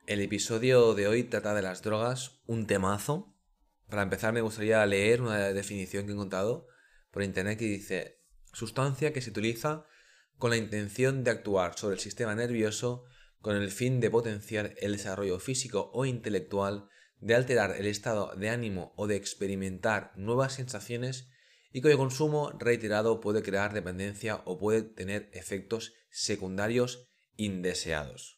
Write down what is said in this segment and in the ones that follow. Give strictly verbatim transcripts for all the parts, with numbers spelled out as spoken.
El episodio de hoy trata de las drogas, un temazo. Para empezar me gustaría leer una definición que he encontrado por internet que dice: sustancia que se utiliza con la intención de actuar sobre el sistema nervioso con el fin de potenciar el desarrollo físico o intelectual, de alterar el estado de ánimo o de experimentar nuevas sensaciones, y cuyo consumo reiterado puede crear dependencia o puede tener efectos secundarios indeseados.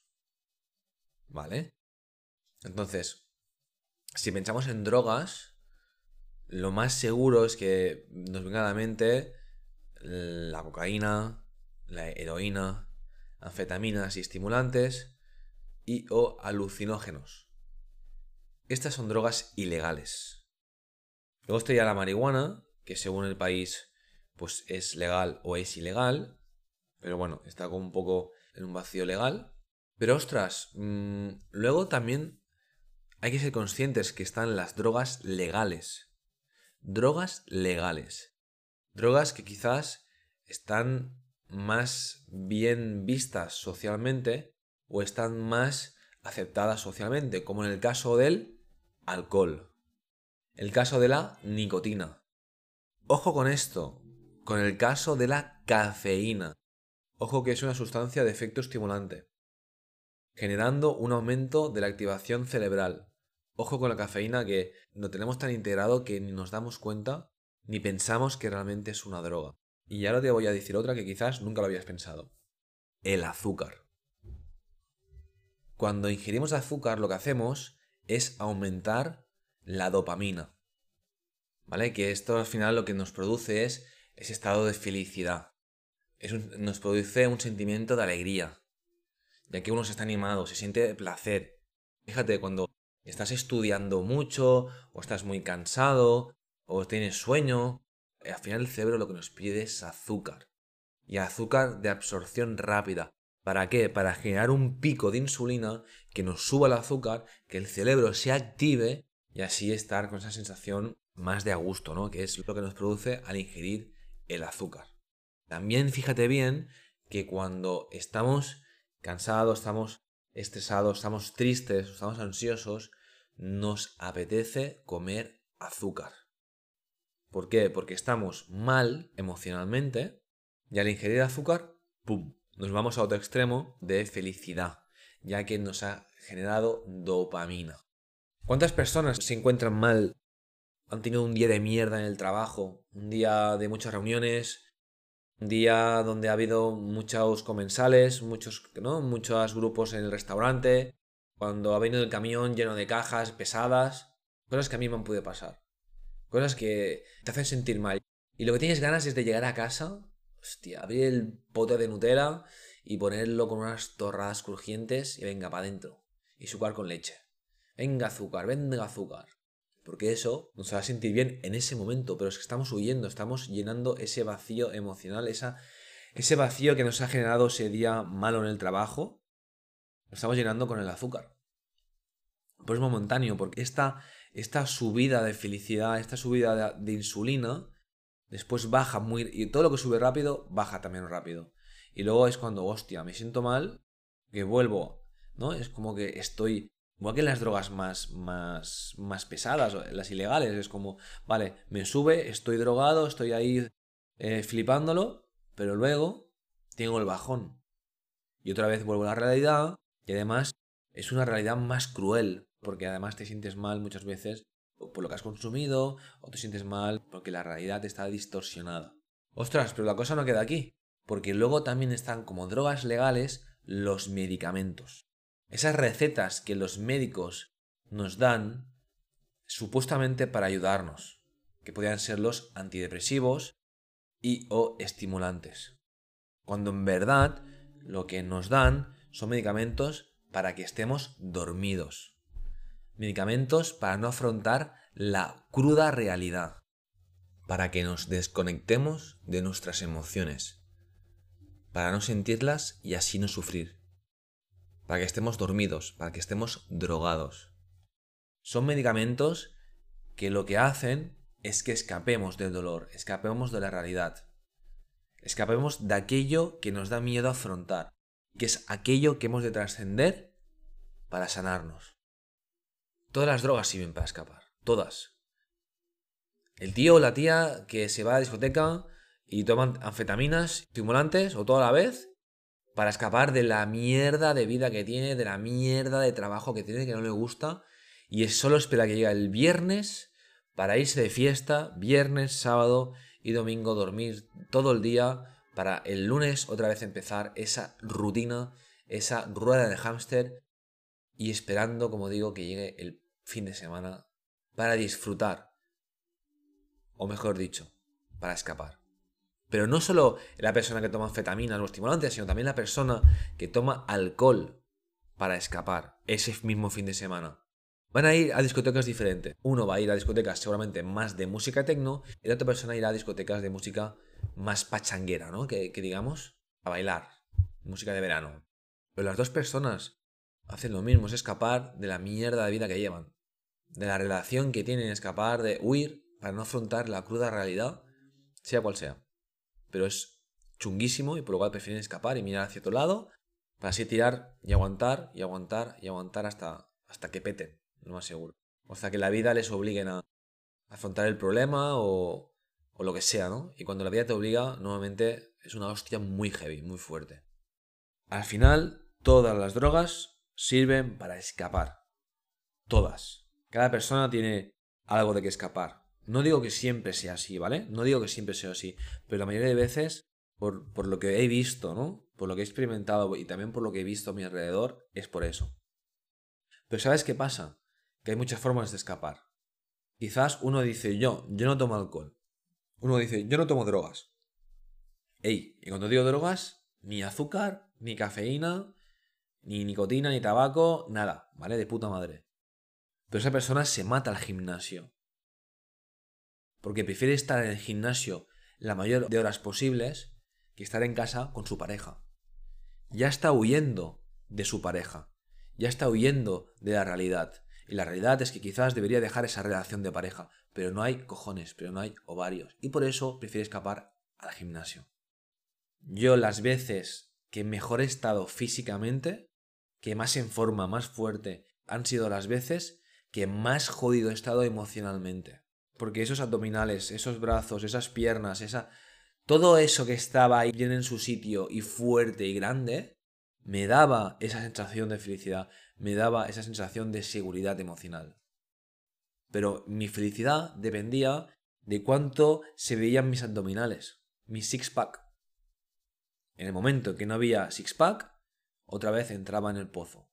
¿Vale? Entonces, si pensamos en drogas, lo más seguro es que nos venga a la mente la cocaína, la heroína, anfetaminas y estimulantes y o alucinógenos. Estas son drogas ilegales. Luego estaría la marihuana, que según el país pues es legal o es ilegal, pero bueno, está como un poco en un vacío legal. Pero ostras, mmm, luego también hay que ser conscientes que están las drogas legales. Drogas legales. Drogas que quizás están más bien vistas socialmente o están más aceptadas socialmente, como en el caso del alcohol. El caso de la nicotina. Ojo con esto, con el caso de la cafeína. Ojo que es una sustancia de efecto estimulante, generando un aumento de la activación cerebral. Ojo con la cafeína, que lo tenemos tan integrado que ni nos damos cuenta ni pensamos que realmente es una droga. Y ahora te voy a decir otra que quizás nunca lo habías pensado. El azúcar. Cuando ingerimos azúcar lo que hacemos es aumentar la dopamina. ¿Vale? Que esto al final lo que nos produce es ese estado de felicidad. Es un, nos produce un sentimiento de alegría, ya que uno se está animado, se siente placer. Fíjate, cuando estás estudiando mucho, o estás muy cansado, o tienes sueño, al final el cerebro lo que nos pide es azúcar. Y azúcar de absorción rápida. ¿Para qué? Para generar un pico de insulina que nos suba el azúcar, que el cerebro se active y así estar con esa sensación más de a gusto, ¿no? Que es lo que nos produce al ingerir el azúcar. También fíjate bien que cuando estamos cansados, estamos estresados, estamos tristes, estamos ansiosos, nos apetece comer azúcar. ¿Por qué? Porque estamos mal emocionalmente y al ingerir azúcar, ¡pum!, nos vamos a otro extremo de felicidad, ya que nos ha generado dopamina. ¿Cuántas personas se encuentran mal? Han tenido un día de mierda en el trabajo, un día de muchas reuniones, un día donde ha habido muchos comensales, muchos, ¿no? muchos grupos en el restaurante, cuando ha venido el camión lleno de cajas pesadas, cosas que a mí me han podido pasar, cosas que te hacen sentir mal. Y lo que tienes ganas es de llegar a casa, hostia, abrir el pote de Nutella y ponerlo con unas torradas crujientes y venga, para adentro. Y sucar con leche. Venga azúcar, venga azúcar. Porque eso nos va a sentir bien en ese momento, pero es que estamos huyendo, estamos llenando ese vacío emocional, esa, ese vacío que nos ha generado ese día malo en el trabajo, lo estamos llenando con el azúcar. Pues es momentáneo, porque esta, esta subida de felicidad, esta subida de, de insulina, después baja muy... y todo lo que sube rápido, baja también rápido. Y luego es cuando, hostia, me siento mal, que vuelvo, ¿no? Es como que estoy... Igual que las drogas más, más, más pesadas, las ilegales, es como, vale, me sube, estoy drogado, estoy ahí eh, flipándolo, pero luego tengo el bajón. Y otra vez vuelvo a la realidad, y además es una realidad más cruel, porque además te sientes mal muchas veces por lo que has consumido, o te sientes mal porque la realidad está distorsionada. Ostras, pero la cosa no queda aquí, porque luego también están como drogas legales los medicamentos. Esas recetas que los médicos nos dan supuestamente para ayudarnos, que podrían ser los antidepresivos y o estimulantes. Cuando en verdad lo que nos dan son medicamentos para que estemos dormidos. Medicamentos para no afrontar la cruda realidad. Para que nos desconectemos de nuestras emociones. Para no sentirlas y así no sufrir. Para que estemos dormidos, para que estemos drogados. Son medicamentos que lo que hacen es que escapemos del dolor, escapemos de la realidad. Escapemos de aquello que nos da miedo afrontar, que es aquello que hemos de trascender para sanarnos. Todas las drogas sirven para escapar. Todas. El tío o la tía que se va a la discoteca y toman anfetaminas, estimulantes o todo a la vez para escapar de la mierda de vida que tiene, de la mierda de trabajo que tiene, que no le gusta, y es solo espera que llegue el viernes para irse de fiesta, viernes, sábado y domingo, dormir todo el día para el lunes otra vez empezar esa rutina, esa rueda de hámster, y esperando, como digo, que llegue el fin de semana para disfrutar, o mejor dicho, para escapar. Pero no solo la persona que toma anfetaminas o estimulantes, sino también la persona que toma alcohol para escapar ese mismo fin de semana. Van a ir a discotecas diferentes. Uno va a ir a discotecas seguramente más de música techno y la otra persona irá a discotecas de música más pachanguera, ¿no? Que, que digamos, a bailar. Música de verano. Pero las dos personas hacen lo mismo, es escapar de la mierda de vida que llevan. De la relación que tienen, escapar, de huir para no afrontar la cruda realidad, sea cual sea. Pero es chunguísimo y por lo cual prefieren escapar y mirar hacia otro lado para así tirar y aguantar y aguantar y aguantar hasta, hasta que peten, lo más seguro. O sea, que la vida les obliguen a afrontar el problema o, o lo que sea, ¿no? Y cuando la vida te obliga, normalmente es una hostia muy heavy, muy fuerte. Al final, todas las drogas sirven para escapar. Todas. Cada persona tiene algo de que escapar. No digo que siempre sea así, ¿vale? No digo que siempre sea así, pero la mayoría de veces, por, por lo que he visto, ¿no? Por lo que he experimentado y también por lo que he visto a mi alrededor, es por eso. Pero ¿sabes qué pasa? Que hay muchas formas de escapar. Quizás uno dice, yo, yo no tomo alcohol. Uno dice, yo no tomo drogas. Ey, y cuando digo drogas, ni azúcar, ni cafeína, ni nicotina, ni tabaco, nada, ¿vale? De puta madre. Pero esa persona se mata al gimnasio. Porque prefiere estar en el gimnasio la mayor de horas posibles que estar en casa con su pareja. Ya está huyendo de su pareja. Ya está huyendo de la realidad. Y la realidad es que quizás debería dejar esa relación de pareja. Pero no hay cojones, pero no hay ovarios. Y por eso prefiere escapar al gimnasio. Yo las veces que mejor he estado físicamente, que más en forma, más fuerte, han sido las veces que más jodido he estado emocionalmente. Porque esos abdominales, esos brazos, esas piernas, esa... todo eso que estaba ahí bien en su sitio y fuerte y grande, me daba esa sensación de felicidad, me daba esa sensación de seguridad emocional. Pero mi felicidad dependía de cuánto se veían mis abdominales, mi six-pack. En el momento que no había six-pack, otra vez entraba en el pozo.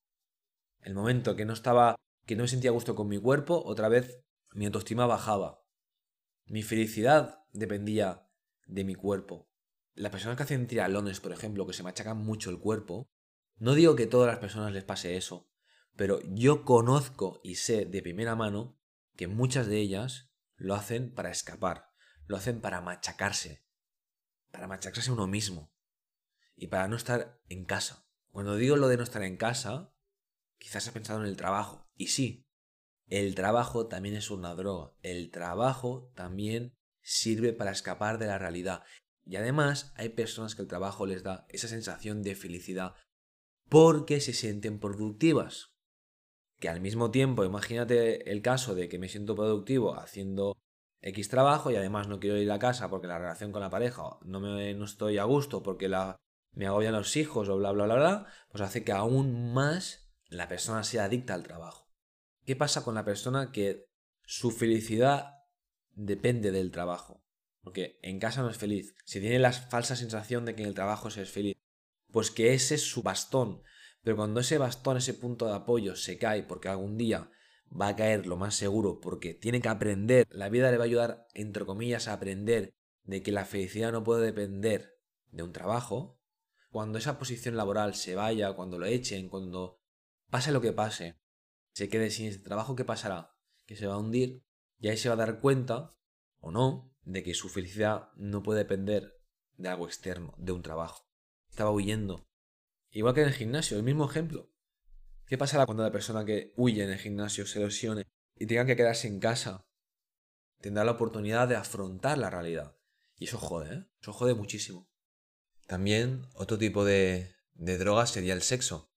En el momento que no estaba, que no me sentía a gusto con mi cuerpo, otra vez mi autoestima bajaba. Mi felicidad dependía de mi cuerpo. Las personas que hacen triatlones, por ejemplo, que se machacan mucho el cuerpo, no digo que a todas las personas les pase eso, pero yo conozco y sé de primera mano que muchas de ellas lo hacen para escapar, lo hacen para machacarse, para machacarse a uno mismo y para no estar en casa. Cuando digo lo de no estar en casa, quizás has pensado en el trabajo, y sí, el trabajo también es una droga. El trabajo también sirve para escapar de la realidad. Y además hay personas que el trabajo les da esa sensación de felicidad porque se sienten productivas. Que al mismo tiempo, imagínate el caso de que me siento productivo haciendo X trabajo y además no quiero ir a casa porque la relación con la pareja no, me, no estoy a gusto porque la, me agobian los hijos o bla bla bla bla, pues hace que aún más la persona sea adicta al trabajo. ¿Qué pasa con la persona que su felicidad depende del trabajo? Porque en casa no es feliz. Si tiene la falsa sensación de que en el trabajo se es feliz, pues que ese es su bastón. Pero cuando ese bastón, ese punto de apoyo se cae porque algún día va a caer lo más seguro porque tiene que aprender, la vida le va a ayudar, entre comillas, a aprender de que la felicidad no puede depender de un trabajo, cuando esa posición laboral se vaya, cuando lo echen, cuando pase lo que pase, se quede sin ese trabajo, ¿qué pasará? Que se va a hundir y ahí se va a dar cuenta, o no, de que su felicidad no puede depender de algo externo, de un trabajo. Estaba huyendo. Igual que en el gimnasio, el mismo ejemplo. ¿Qué pasará cuando la persona que huye en el gimnasio se lesione y tenga que quedarse en casa? Tendrá la oportunidad de afrontar la realidad. Y eso jode, ¿eh? Eso jode muchísimo. También otro tipo de, de droga sería el sexo.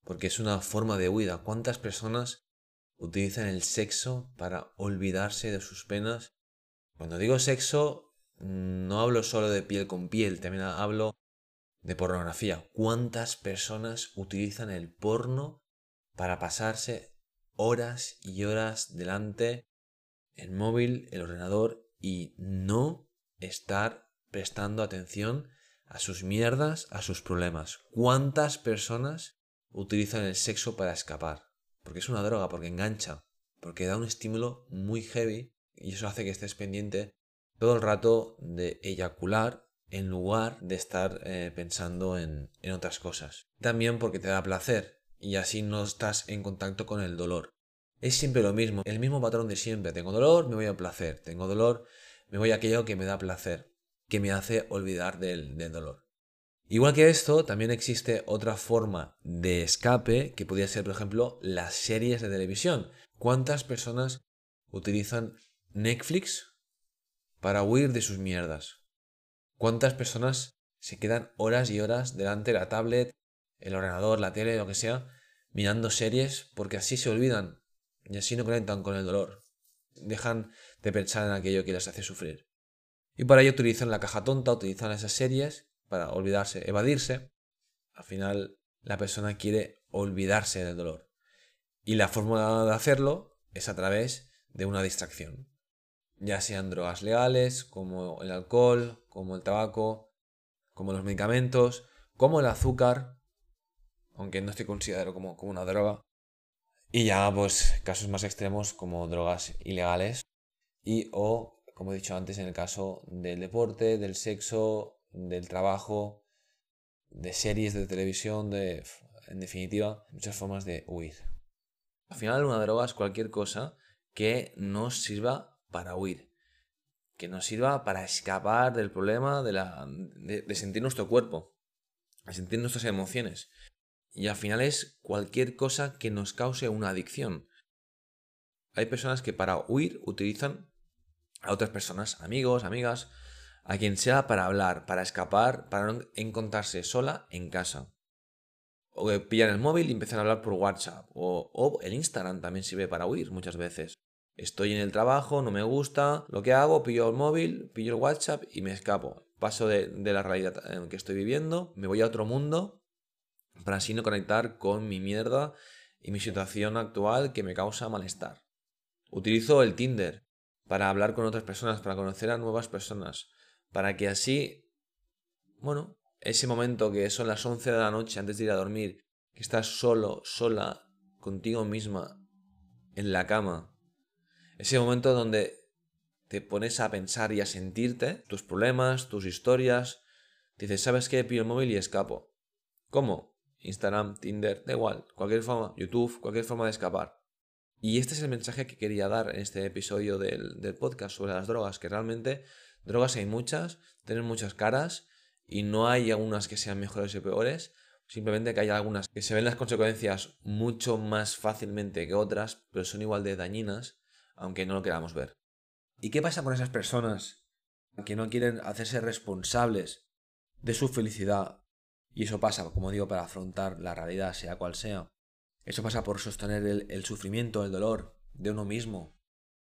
porque es una forma de huida. ¿Cuántas personas utilizan el sexo para olvidarse de sus penas? Cuando digo sexo, no hablo solo de piel con piel, también hablo de pornografía. ¿Cuántas personas utilizan el porno para pasarse horas y horas delante el móvil, el ordenador y no estar prestando atención a sus mierdas, a sus problemas? ¿Cuántas personas utilizan el sexo para escapar? Porque es una droga, porque engancha, porque da un estímulo muy heavy y eso hace que estés pendiente todo el rato de eyacular en lugar de estar eh, pensando en, en otras cosas. También porque te da placer y así no estás en contacto con el dolor. Es siempre lo mismo, el mismo patrón de siempre. Tengo dolor, me voy a placer. Tengo dolor, me voy a aquello que me da placer, que me hace olvidar del, del dolor. Igual que esto, también existe otra forma de escape que podría ser, por ejemplo, las series de televisión. ¿Cuántas personas utilizan Netflix para huir de sus mierdas? ¿Cuántas personas se quedan horas y horas delante de la tablet, el ordenador, la tele, lo que sea, mirando series porque así se olvidan y así no conectan con el dolor? Dejan de pensar en aquello que les hace sufrir. Y para ello utilizan la caja tonta, utilizan esas series para olvidarse, evadirse. Al final la persona quiere olvidarse del dolor. Y la forma de hacerlo es a través de una distracción. Ya sean drogas legales, como el alcohol, como el tabaco, como los medicamentos, como el azúcar, aunque no estoy considerado como, como una droga. Y ya pues casos más extremos como drogas ilegales y o, como he dicho antes, en el caso del deporte, del sexo, del trabajo, de series de televisión, de, en definitiva, muchas formas de huir. Al final una droga es cualquier cosa que nos sirva para huir, que nos sirva para escapar del problema, de, la, de, de sentir nuestro cuerpo, de sentir nuestras emociones. Y al final es cualquier cosa que nos cause una adicción. Hay personas que para huir utilizan a otras personas, amigos, amigas, a quien sea para hablar, para escapar, para no encontrarse sola en casa. O que pillan el móvil y empiezan a hablar por WhatsApp. O, o el Instagram también sirve para huir muchas veces. Estoy en el trabajo, no me gusta lo que hago, pillo el móvil, pillo el WhatsApp y me escapo. Paso de, de la realidad en que estoy viviendo, me voy a otro mundo para así no conectar con mi mierda y mi situación actual que me causa malestar. Utilizo el Tinder para hablar con otras personas, para conocer a nuevas personas, para que así, bueno, ese momento que son las once de la noche antes de ir a dormir, que estás solo, sola, contigo misma, en la cama, ese momento donde te pones a pensar y a sentirte tus problemas, tus historias, dices, ¿sabes qué? Pillo el móvil y escapo. ¿Cómo? Instagram, Tinder, da igual, cualquier forma, YouTube, cualquier forma de escapar. Y este es el mensaje que quería dar en este episodio del, del podcast sobre las drogas, que realmente drogas hay muchas, tienen muchas caras y no hay algunas que sean mejores o peores, simplemente que hay algunas que se ven las consecuencias mucho más fácilmente que otras, pero son igual de dañinas, aunque no lo queramos ver. ¿Y qué pasa con esas personas que no quieren hacerse responsables de su felicidad? Y eso pasa, como digo, para afrontar la realidad, sea cual sea. Eso pasa por sostener el, el sufrimiento, el dolor de uno mismo.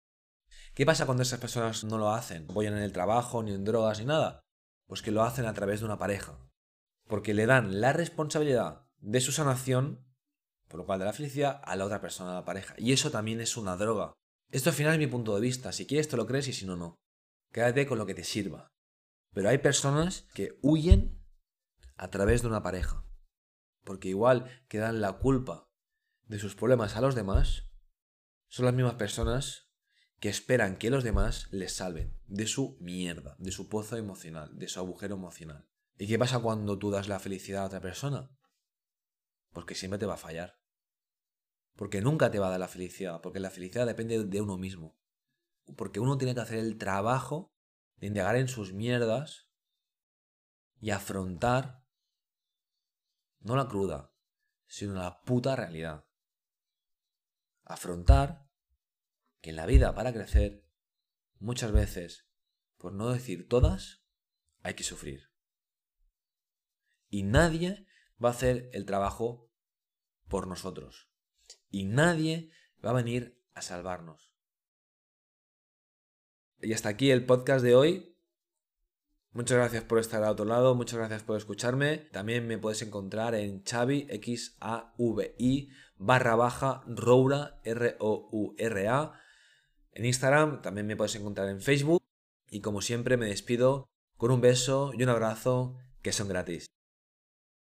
¿Qué pasa cuando esas personas no lo hacen? No apoyan en el trabajo, ni en drogas, ni nada. Pues que lo hacen a través de una pareja. Porque le dan la responsabilidad de su sanación, por lo cual de la felicidad, a la otra persona, a la pareja. Y eso también es una droga. Esto al final es mi punto de vista. Si quieres te lo crees y si no, no. Quédate con lo que te sirva. Pero hay personas que huyen a través de una pareja. Porque igual que dan la culpa de sus problemas a los demás, son las mismas personas que esperan que los demás les salven de su mierda, de su pozo emocional, de su agujero emocional. ¿Y qué pasa cuando tú das la felicidad a otra persona? Porque siempre te va a fallar. Porque nunca te va a dar la felicidad, porque la felicidad depende de uno mismo. Porque uno tiene que hacer el trabajo de indagar en sus mierdas y afrontar no la cruda, sino la puta realidad. Afrontar que en la vida, para crecer, muchas veces, por no decir todas, hay que sufrir. Y nadie va a hacer el trabajo por nosotros. Y nadie va a venir a salvarnos. Y hasta aquí el podcast de hoy. Muchas gracias por estar al otro lado, muchas gracias por escucharme. También me puedes encontrar en Xavi, X A V I, barra baja, Roura, R O U R A. En Instagram, también me puedes encontrar en Facebook. Y como siempre me despido con un beso y un abrazo que son gratis.